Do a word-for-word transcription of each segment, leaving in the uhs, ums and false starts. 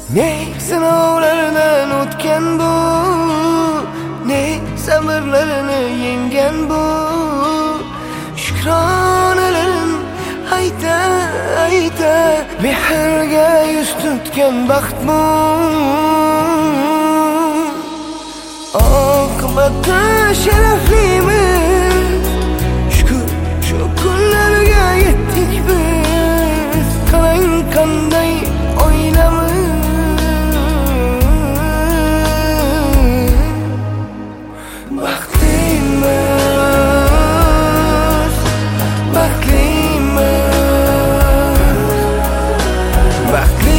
Ne sinovlardan o'tgan bu, ne sabrlarni yenggan bu. Shukronalarim ayta ayta mehrga yuz tutgan baxt bu. Oqibati sharaflimiz, shukur shu kunlarga yetdik biz. Qarang qanday oilamiz, baxtlimiz, baxtlimiz,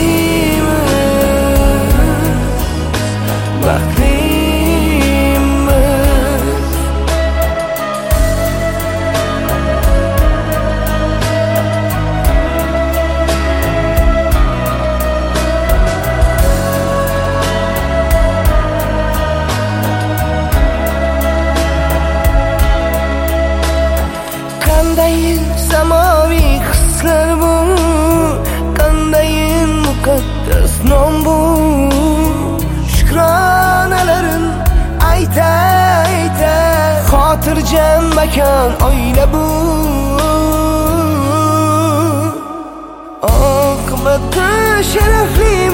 baxtlimiz, baxtlimiz. Qandayin samoviy hislar bu, qandayin muqaddas nom bu. Shukronalarim ayta ayta xotirjam makon oila bu. Oqibati sharafli